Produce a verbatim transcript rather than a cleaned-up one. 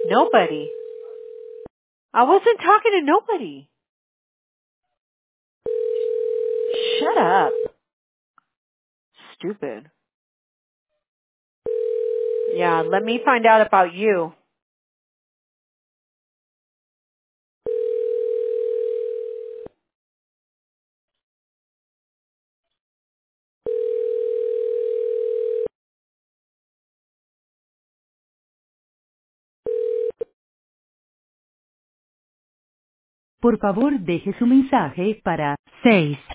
Nobody. I wasn't talking to nobody. Shut up. Stupid. Yeah, let me find out about you. Por favor, deje su mensaje para seis